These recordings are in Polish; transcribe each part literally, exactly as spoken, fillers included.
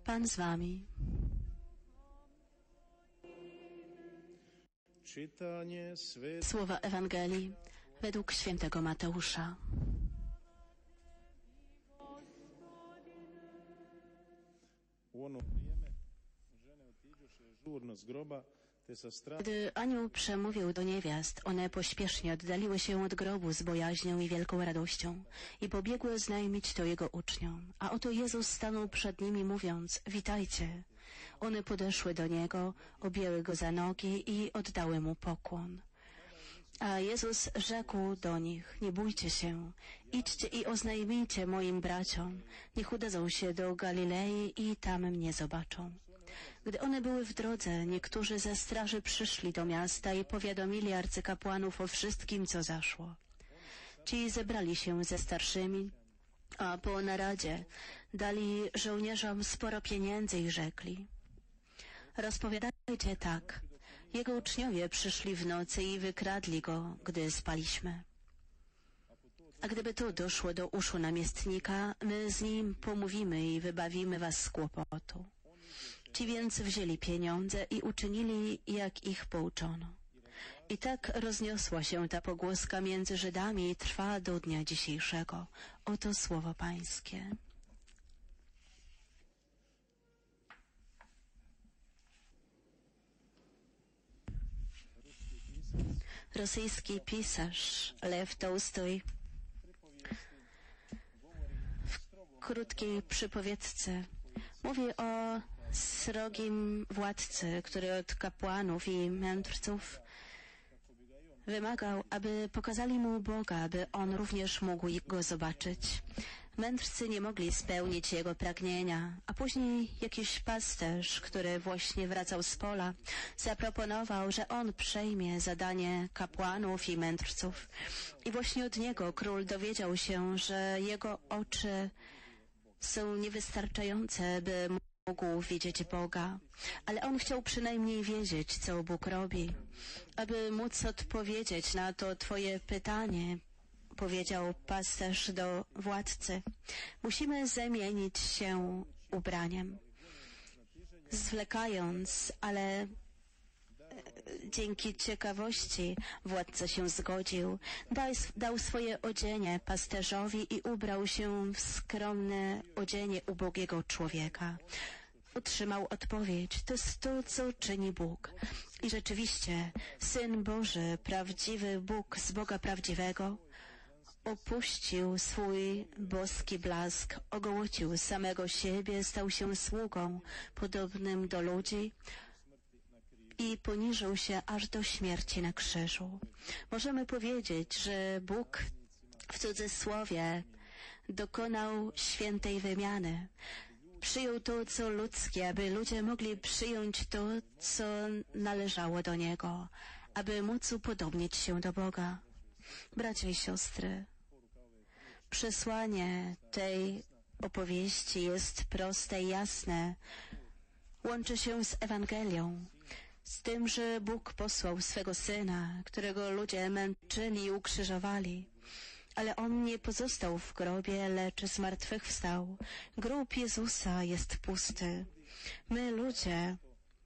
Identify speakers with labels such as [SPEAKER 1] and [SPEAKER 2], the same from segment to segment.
[SPEAKER 1] Pan z wami. Słowa Ewangelii według świętego Mateusza. Gdy anioł przemówił do niewiast, one pośpiesznie oddaliły się od grobu z bojaźnią i wielką radością i pobiegły oznajmić to jego uczniom. A oto Jezus stanął przed nimi, mówiąc: witajcie. One podeszły do Niego, objęły Go za nogi i oddały Mu pokłon. A Jezus rzekł do nich: nie bójcie się, idźcie i oznajmijcie moim braciom, niech udadzą się do Galilei i tam mnie zobaczą. Gdy one były w drodze, niektórzy ze straży przyszli do miasta i powiadomili arcykapłanów o wszystkim, co zaszło. Ci zebrali się ze starszymi, a po naradzie dali żołnierzom sporo pieniędzy i rzekli: rozpowiadajcie tak, Jego uczniowie przyszli w nocy i wykradli Go, gdy spaliśmy. A gdyby to doszło do uszu namiestnika, my z nim pomówimy i wybawimy was z kłopotu. Ci więc wzięli pieniądze i uczynili, jak ich pouczono. I tak rozniosła się ta pogłoska między Żydami i trwa do dnia dzisiejszego. Oto słowo Pańskie. Rosyjski pisarz Lew Tołstoj w krótkiej przypowiedce mówi o srogim władcy, który od kapłanów i mędrców wymagał, aby pokazali mu Boga, aby on również mógł Go zobaczyć. Mędrcy nie mogli spełnić jego pragnienia, a później jakiś pasterz, który właśnie wracał z pola, zaproponował, że on przejmie zadanie kapłanów i mędrców. I właśnie od niego król dowiedział się, że jego oczy są niewystarczające, by mógł widzieć Boga, ale on chciał przynajmniej wiedzieć, co Bóg robi. Aby móc odpowiedzieć na to twoje pytanie, powiedział pasterz do władcy, musimy zamienić się ubraniem. Zwlekając, ale dzięki ciekawości władca się zgodził, dał, dał swoje odzienie pasterzowi i ubrał się w skromne odzienie ubogiego człowieka. Otrzymał odpowiedź: to jest to, co czyni Bóg. I rzeczywiście Syn Boży, prawdziwy Bóg z Boga prawdziwego, opuścił swój boski blask, ogołocił samego siebie, stał się sługą podobnym do ludzi i poniżył się aż do śmierci na krzyżu. Możemy powiedzieć, że Bóg w cudzysłowie dokonał świętej wymiany. Przyjął to, co ludzkie, aby ludzie mogli przyjąć to, co należało do Niego, aby móc upodobnić się do Boga. Bracia i siostry, przesłanie tej opowieści jest proste i jasne. Łączy się z Ewangelią, z tym, że Bóg posłał swego Syna, którego ludzie męczyli i ukrzyżowali. Ale On nie pozostał w grobie, lecz zmartwychwstał. Grób Jezusa jest pusty. My, ludzie,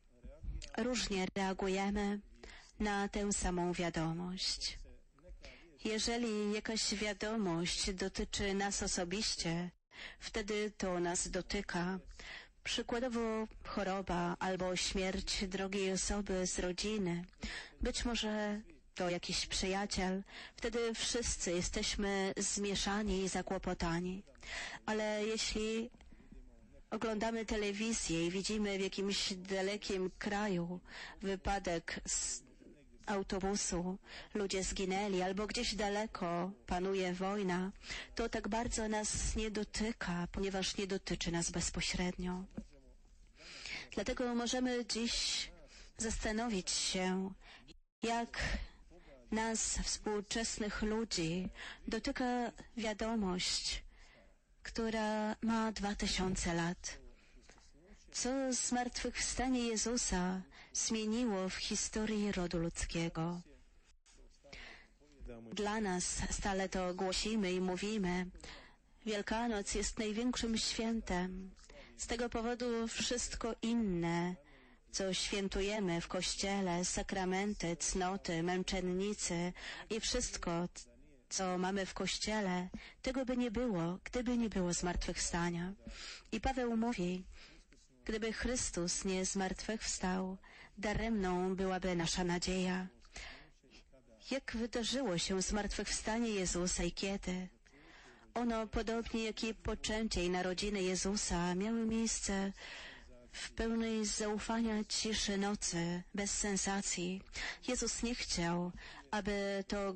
[SPEAKER 1] różnie reagujemy na tę samą wiadomość. Jeżeli jakaś wiadomość dotyczy nas osobiście, wtedy to nas dotyka. Przykładowo choroba albo śmierć drogiej osoby z rodziny. Być może to jakiś przyjaciel. Wtedy wszyscy jesteśmy zmieszani i zakłopotani. Ale jeśli oglądamy telewizję i widzimy w jakimś dalekim kraju wypadek z autobusu, ludzie zginęli, albo gdzieś daleko panuje wojna, to tak bardzo nas nie dotyka, ponieważ nie dotyczy nas bezpośrednio. Dlatego możemy dziś zastanowić się, jak nas, współczesnych ludzi, dotyka wiadomość, która ma dwa tysiące lat. Co zmartwychwstanie Jezusa zmieniło w historii rodu ludzkiego? Dla nas stale to głosimy i mówimy. Wielkanoc jest największym świętem. Z tego powodu wszystko inne, co świętujemy w Kościele, sakramenty, cnoty, męczennicy i wszystko, co mamy w Kościele, tego by nie było, gdyby nie było zmartwychwstania. I Paweł mówi, gdyby Chrystus nie zmartwychwstał, daremną byłaby nasza nadzieja. Jak wydarzyło się zmartwychwstanie Jezusa i kiedy? Ono, podobnie jak i poczęcie i narodziny Jezusa, miały miejsce w pełnej zaufania ciszy nocy, bez sensacji. Jezus nie chciał, aby to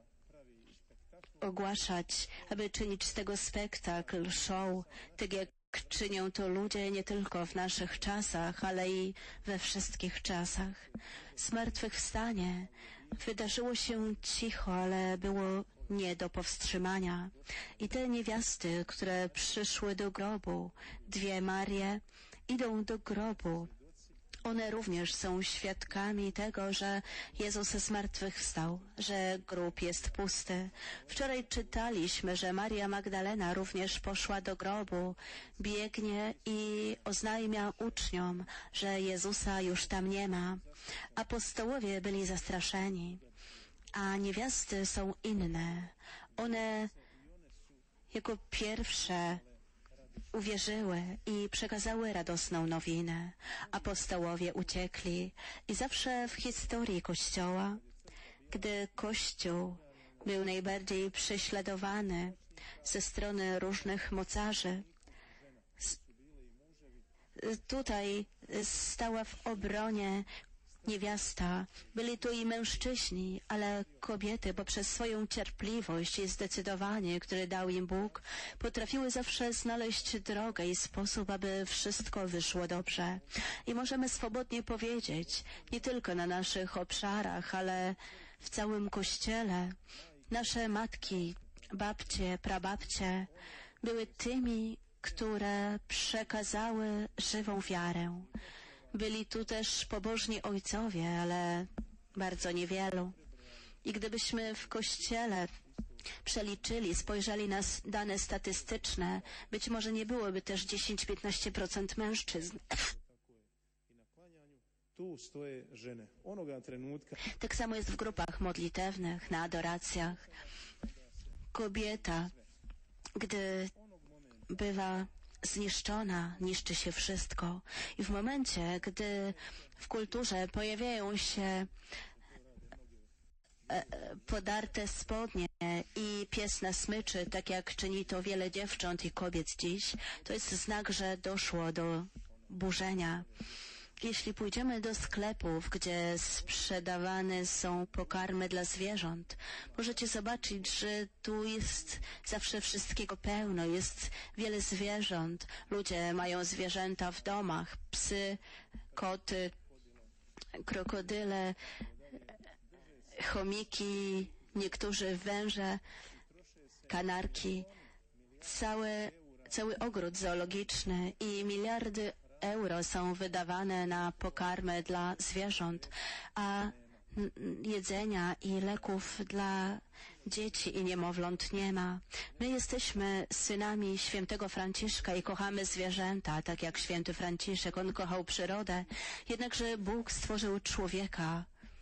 [SPEAKER 1] ogłaszać, aby czynić z tego spektakl, show, tak jak czynią to ludzie nie tylko w naszych czasach, ale i we wszystkich czasach. Zmartwychwstanie wydarzyło się cicho, ale było nie do powstrzymania. I te niewiasty, które przyszły do grobu, dwie Marie, idą do grobu. One również są świadkami tego, że Jezus zmartwychwstał, że grób jest pusty. Wczoraj czytaliśmy, że Maria Magdalena również poszła do grobu, biegnie i oznajmia uczniom, że Jezusa już tam nie ma. Apostołowie byli zastraszeni, a niewiasty są inne. One jako pierwsze uwierzyły i przekazały radosną nowinę. Apostołowie uciekli i zawsze w historii Kościoła, gdy Kościół był najbardziej prześladowany ze strony różnych mocarzy, tutaj stała w obronie niewiasta. Byli tu i mężczyźni, ale kobiety poprzez swoją cierpliwość i zdecydowanie, które dał im Bóg, potrafiły zawsze znaleźć drogę i sposób, aby wszystko wyszło dobrze. I możemy swobodnie powiedzieć, nie tylko na naszych obszarach, ale w całym Kościele, nasze matki, babcie, prababcie były tymi, które przekazały żywą wiarę. Byli tu też pobożni ojcowie, ale bardzo niewielu. I gdybyśmy w Kościele przeliczyli, spojrzeli na dane statystyczne, być może nie byłoby też dziesięć do piętnastu procent mężczyzn. Tak samo jest w grupach modlitewnych, na adoracjach. Kobieta, gdy bywa zniszczona, niszczy się wszystko. I w momencie, gdy w kulturze pojawiają się podarte spodnie i pies na smyczy, tak jak czyni to wiele dziewcząt i kobiet dziś, to jest znak, że doszło do burzenia. Jeśli pójdziemy do sklepów, gdzie sprzedawane są pokarmy dla zwierząt, możecie zobaczyć, że tu jest zawsze wszystkiego pełno, jest wiele zwierząt. Ludzie mają zwierzęta w domach, psy, koty, krokodyle, chomiki, niektórzy węże, kanarki, cały, cały ogród zoologiczny i miliardy euro są wydawane na pokarmy dla zwierząt, a jedzenia i leków dla dzieci i niemowląt nie ma. My jesteśmy synami świętego Franciszka i kochamy zwierzęta, tak jak święty Franciszek. On kochał przyrodę, jednakże Bóg stworzył człowieka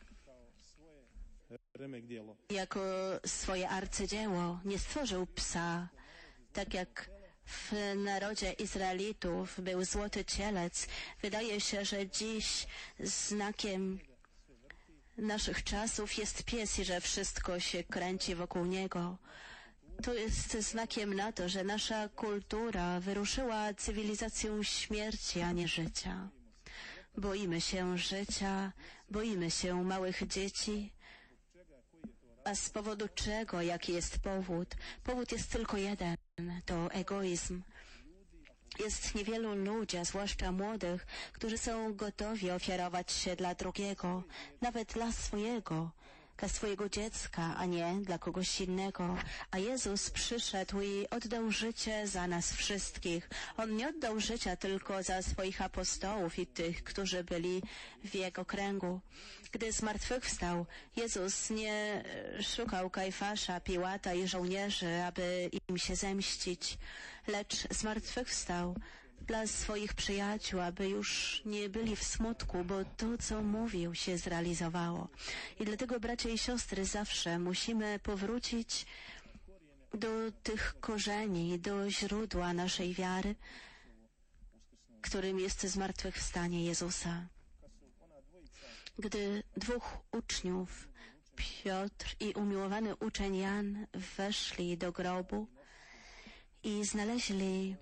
[SPEAKER 1] jako swoje arcydzieło. Nie stworzył psa, tak jak w narodzie Izraelitów był złoty cielec. Wydaje się, że dziś znakiem naszych czasów jest pies i że wszystko się kręci wokół niego. To jest znakiem na to, że nasza kultura wyruszyła cywilizacją śmierci, a nie życia. Boimy się życia, boimy się małych dzieci. A z powodu czego? Jaki jest powód? Powód jest tylko jeden. To egoizm. Jest niewielu ludzi, a zwłaszcza młodych, którzy są gotowi ofiarować się dla drugiego, nawet dla swojego, dla swojego dziecka, a nie dla kogoś innego. A Jezus przyszedł i oddał życie za nas wszystkich. On nie oddał życia tylko za swoich apostołów i tych, którzy byli w Jego kręgu. Gdy zmartwychwstał, Jezus nie szukał Kajfasza, Piłata i żołnierzy, aby im się zemścić, lecz zmartwychwstał dla swoich przyjaciół, aby już nie byli w smutku, bo to, co mówił, się zrealizowało. I dlatego, bracia i siostry, zawsze musimy powrócić do tych korzeni, do źródła naszej wiary, którym jest zmartwychwstanie Jezusa. Gdy dwóch uczniów, Piotr i umiłowany uczeń Jan, weszli do grobu i znaleźli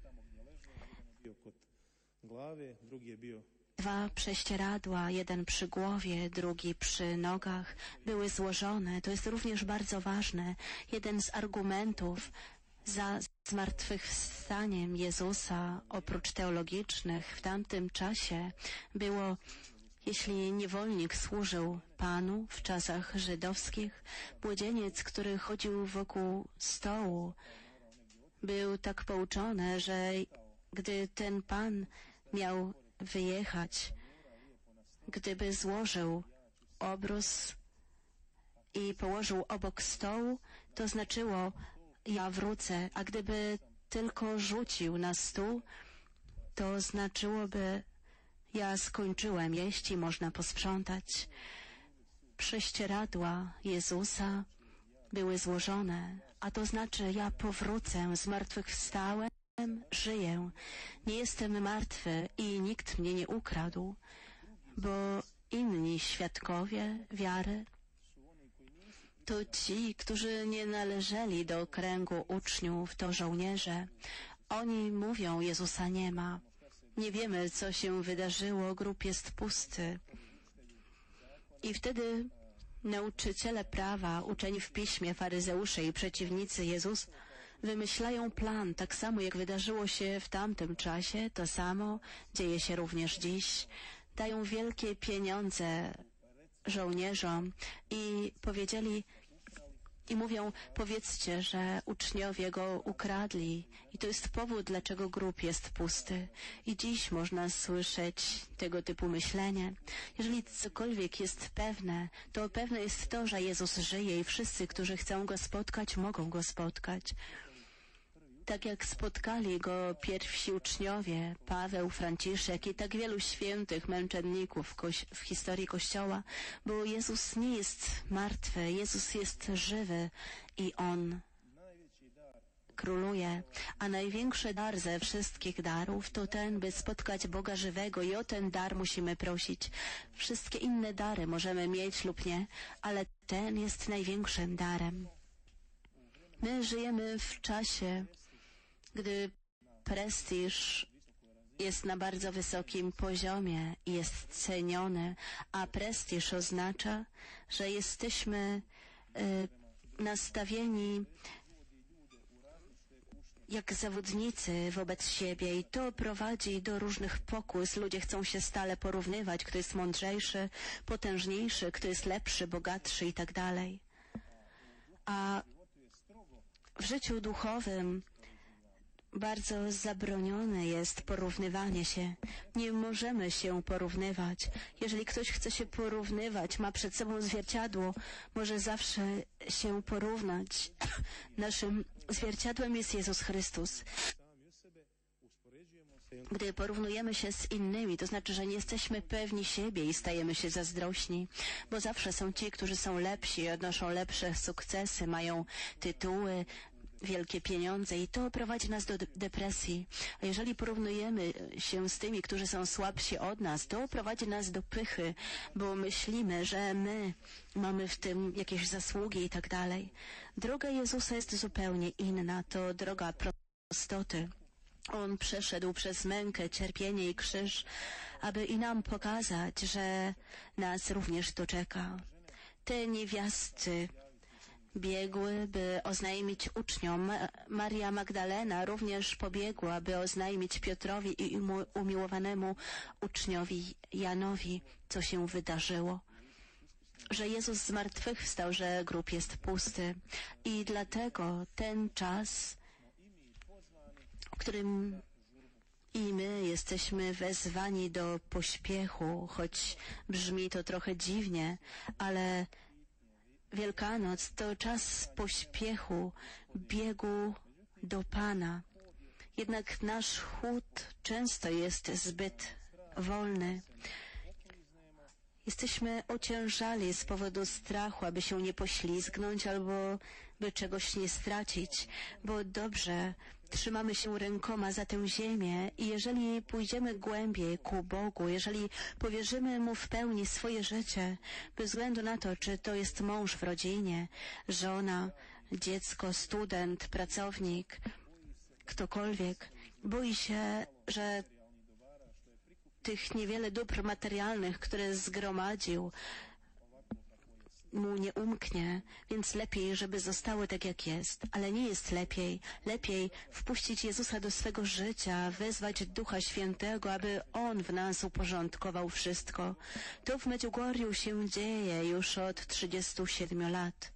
[SPEAKER 1] dwa prześcieradła, jeden przy głowie, drugi przy nogach, były złożone. To jest również bardzo ważne. Jeden z argumentów za zmartwychwstaniem Jezusa, oprócz teologicznych, w tamtym czasie było: jeśli niewolnik służył Panu w czasach żydowskich, młodzieniec, który chodził wokół stołu, był tak pouczony, że gdy ten Pan miał wyjechać, gdyby złożył obrus i położył obok stołu, to znaczyło: ja wrócę, a gdyby tylko rzucił na stół, to znaczyłoby: ja skończyłem jeść i można posprzątać. Prześcieradła Jezusa były złożone, a to znaczy: ja powrócę, zmartwychwstałem, żyję, nie jestem martwy i nikt mnie nie ukradł, bo inni świadkowie wiary to ci, którzy nie należeli do kręgu uczniów, to żołnierze. Oni mówią: Jezusa nie ma. Nie wiemy, co się wydarzyło, grób jest pusty. I wtedy nauczyciele prawa, uczeni w piśmie, faryzeusze i przeciwnicy Jezus wymyślają plan, tak samo jak wydarzyło się w tamtym czasie, to samo dzieje się również dziś. Dają wielkie pieniądze żołnierzom i powiedzieli i mówią: powiedzcie, że uczniowie go ukradli. I to jest powód, dlaczego grób jest pusty. I dziś można słyszeć tego typu myślenie. Jeżeli cokolwiek jest pewne, to pewne jest to, że Jezus żyje i wszyscy, którzy chcą Go spotkać, mogą Go spotkać. Tak jak spotkali Go pierwsi uczniowie, Paweł, Franciszek i tak wielu świętych męczenników w historii Kościoła, bo Jezus nie jest martwy, Jezus jest żywy i On króluje. A największy dar ze wszystkich darów to ten, by spotkać Boga żywego, i o ten dar musimy prosić. Wszystkie inne dary możemy mieć lub nie, ale ten jest największym darem. My żyjemy w czasie, gdy prestiż jest na bardzo wysokim poziomie i jest ceniony, a prestiż oznacza, że jesteśmy y, nastawieni jak zawodnicy wobec siebie i to prowadzi do różnych pokus. Ludzie chcą się stale porównywać, kto jest mądrzejszy, potężniejszy, kto jest lepszy, bogatszy i tak dalej. A w życiu duchowym bardzo zabronione jest porównywanie się. Nie możemy się porównywać. Jeżeli ktoś chce się porównywać, ma przed sobą zwierciadło, może zawsze się porównać. Naszym zwierciadłem jest Jezus Chrystus. Gdy porównujemy się z innymi, to znaczy, że nie jesteśmy pewni siebie i stajemy się zazdrośni, bo zawsze są ci, którzy są lepsi, odnoszą lepsze sukcesy, mają tytuły, wielkie pieniądze i to prowadzi nas do depresji. A jeżeli porównujemy się z tymi, którzy są słabsi od nas, to prowadzi nas do pychy, bo myślimy, że my mamy w tym jakieś zasługi i tak dalej. Droga Jezusa jest zupełnie inna. To droga prostoty. On przeszedł przez mękę, cierpienie i krzyż, aby i nam pokazać, że nas również to czeka. Te niewiasty biegły, by oznajmić uczniom. Maria Magdalena również pobiegła, by oznajmić Piotrowi i umiłowanemu uczniowi Janowi, co się wydarzyło. Że Jezus zmartwychwstał, że grób jest pusty. I dlatego ten czas, w którym i my jesteśmy wezwani do pośpiechu, choć brzmi to trochę dziwnie, ale Wielkanoc to czas pośpiechu, biegu do Pana. Jednak nasz chód często jest zbyt wolny. Jesteśmy ociężali z powodu strachu, aby się nie poślizgnąć albo by czegoś nie stracić, bo dobrze trzymamy się rękoma za tę ziemię i jeżeli pójdziemy głębiej ku Bogu, jeżeli powierzymy Mu w pełni swoje życie, bez względu na to, czy to jest mąż w rodzinie, żona, dziecko, student, pracownik, ktokolwiek, boi się, że tych niewiele dóbr materialnych, które zgromadził, mu nie umknie, więc lepiej, żeby zostały tak, jak jest. Ale nie jest lepiej. Lepiej wpuścić Jezusa do swego życia, wezwać Ducha Świętego, aby On w nas uporządkował wszystko. To w Medjugorju się dzieje już od trzydziestu siedmiu lat.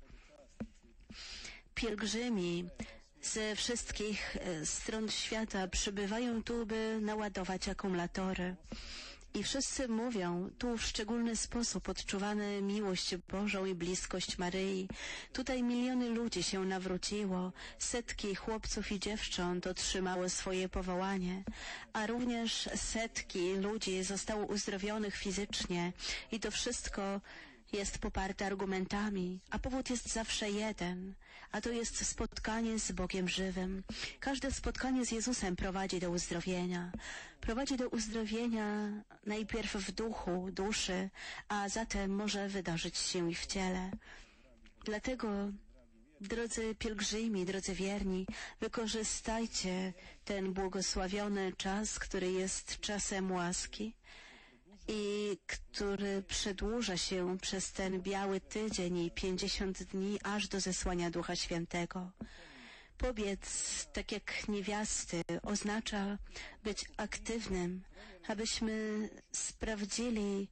[SPEAKER 1] Pielgrzymi ze wszystkich stron świata przybywają tu, by naładować akumulatory. I wszyscy mówią, tu w szczególny sposób odczuwamy miłość Bożą i bliskość Maryi. Tutaj miliony ludzi się nawróciło, setki chłopców i dziewcząt otrzymało swoje powołanie, a również setki ludzi zostało uzdrowionych fizycznie i to wszystko jest poparte argumentami, a powód jest zawsze jeden, a to jest spotkanie z Bogiem żywym. Każde spotkanie z Jezusem prowadzi do uzdrowienia. Prowadzi do uzdrowienia najpierw w duchu, duszy, a zatem może wydarzyć się i w ciele. Dlatego, drodzy pielgrzymi, drodzy wierni, wykorzystajcie ten błogosławiony czas, który jest czasem łaski i który przedłuża się przez ten biały tydzień i pięćdziesiąt dni aż do zesłania Ducha Świętego. Pobiec, tak jak niewiasty, oznacza być aktywnym, abyśmy sprawdzili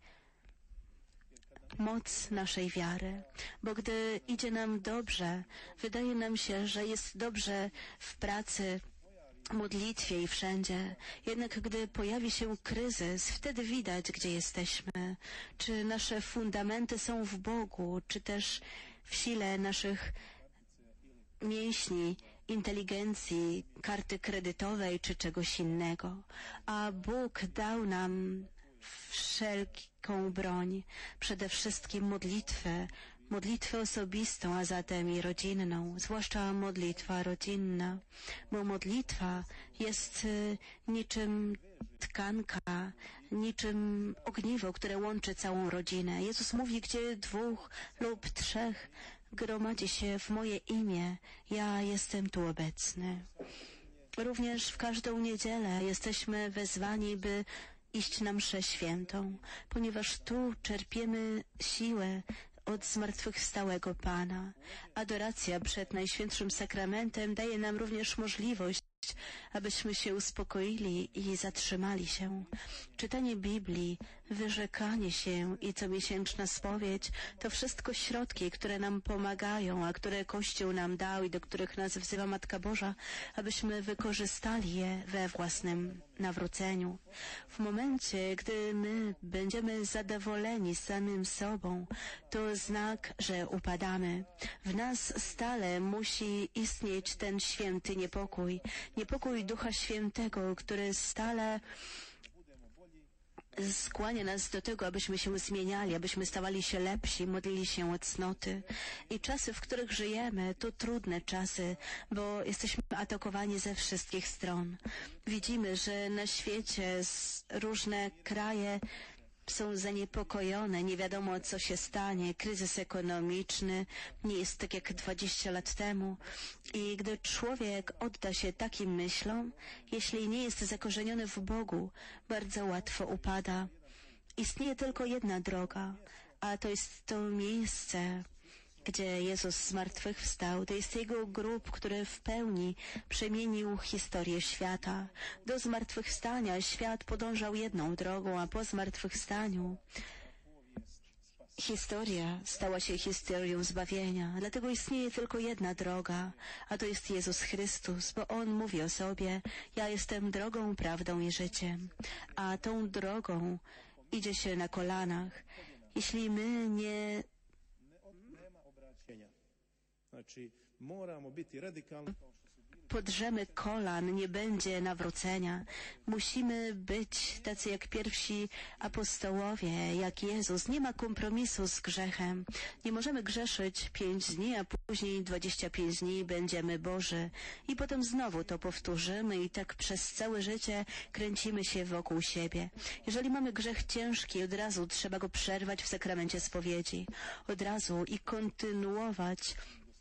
[SPEAKER 1] moc naszej wiary, bo gdy idzie nam dobrze, wydaje nam się, że jest dobrze w pracy, modlitwie i wszędzie. Jednak gdy pojawi się kryzys, wtedy widać, gdzie jesteśmy. Czy nasze fundamenty są w Bogu, czy też w sile naszych mięśni, inteligencji, karty kredytowej, czy czegoś innego. A Bóg dał nam wszelką broń, przede wszystkim modlitwę, modlitwę osobistą, a zatem i rodzinną, zwłaszcza modlitwa rodzinna, bo modlitwa jest y, niczym tkanka, niczym ogniwo, które łączy całą rodzinę. Jezus mówi, gdzie dwóch lub trzech gromadzi się w moje imię, ja jestem tu obecny. Również w każdą niedzielę jesteśmy wezwani, by iść na mszę świętą, ponieważ tu czerpiemy siłę od zmartwychwstałego Pana. Adoracja przed Najświętszym Sakramentem daje nam również możliwość, abyśmy się uspokoili i zatrzymali się. Czytanie Biblii, wyrzekanie się i comiesięczna spowiedź to wszystko środki, które nam pomagają, a które Kościół nam dał i do których nas wzywa Matka Boża, abyśmy wykorzystali je we własnym nawróceniu. W momencie, gdy my będziemy zadowoleni samym sobą, to znak, że upadamy. W nas stale musi istnieć ten święty niepokój, niepokój Ducha Świętego, który stale skłania nas do tego, abyśmy się zmieniali, abyśmy stawali się lepsi, modlili się o cnoty. I czasy, w których żyjemy, to trudne czasy, bo jesteśmy atakowani ze wszystkich stron. Widzimy, że na świecie różne kraje są zaniepokojone, nie wiadomo, co się stanie, kryzys ekonomiczny nie jest tak jak dwadzieścia lat temu. I gdy człowiek odda się takim myślom, jeśli nie jest zakorzeniony w Bogu, bardzo łatwo upada. Istnieje tylko jedna droga, a to jest to miejsce, gdzie Jezus zmartwychwstał. To jest Jego grób, który w pełni przemienił historię świata. Do zmartwychwstania świat podążał jedną drogą, a po zmartwychwstaniu historia stała się historią zbawienia. Dlatego istnieje tylko jedna droga, a to jest Jezus Chrystus, bo On mówi o sobie: ja jestem drogą, prawdą i życiem. A tą drogą idzie się na kolanach. Jeśli my nie
[SPEAKER 2] Znači, moramo biti radikalni.
[SPEAKER 1] podrzemy kolan, nie będzie nawrócenia. Musimy być tacy jak pierwsi apostołowie, jak Jezus. Nie ma kompromisu z grzechem. Nie możemy grzeszyć pięć dni, a później dwadzieścia pięć dni będziemy Boży. I potem znowu to powtórzymy i tak przez całe życie kręcimy się wokół siebie. Jeżeli mamy grzech ciężki, od razu trzeba go przerwać w sakramencie spowiedzi. Od razu i kontynuować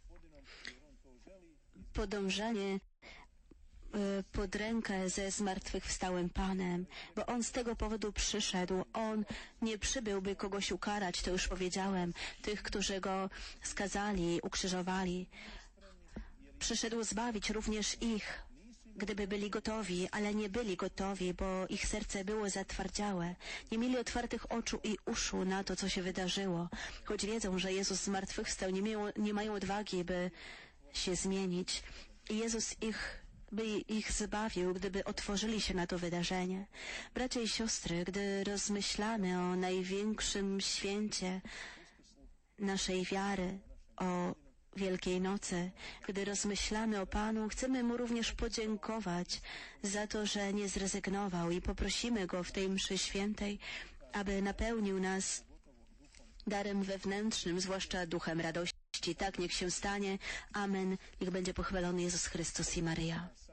[SPEAKER 1] podążanie pod rękę ze zmartwychwstałym Panem, bo On z tego powodu przyszedł. On nie przybył, by kogoś ukarać, to już powiedziałem, tych, którzy Go skazali, ukrzyżowali. Przyszedł zbawić również ich, gdyby byli gotowi, ale nie byli gotowi, bo ich serce było zatwardziałe. Nie mieli otwartych oczu i uszu na to, co się wydarzyło. Choć wiedzą, że Jezus zmartwychwstał, nie, mają, nie mają odwagi, by się zmienić. I Jezus ich, by ich zbawił, gdyby otworzyli się na to wydarzenie. Bracia i siostry, gdy rozmyślamy o największym święcie naszej wiary, o Wielkiej Nocy, gdy rozmyślamy o Panu, chcemy Mu również podziękować za to, że nie zrezygnował i poprosimy Go w tej mszy świętej, aby napełnił nas darem wewnętrznym, zwłaszcza duchem radości. Tak niech się stanie. Amen. Niech będzie pochwalony Jezus Chrystus i Maryja.